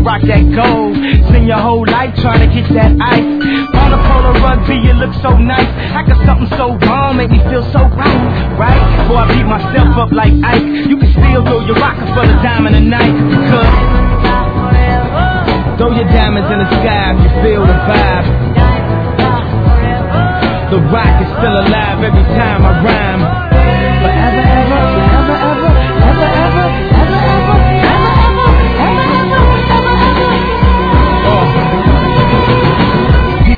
rock that gold. Spend your whole life trying to get that ice. On a polo rugby, you look so nice. How could something so wrong make me feel so right? Right? Before I beat myself up like Ike, you can still throw your rocket for the dime in the night. Cause throw your diamonds in the sky if you feel the vibe. The rock is still alive every time I rhyme.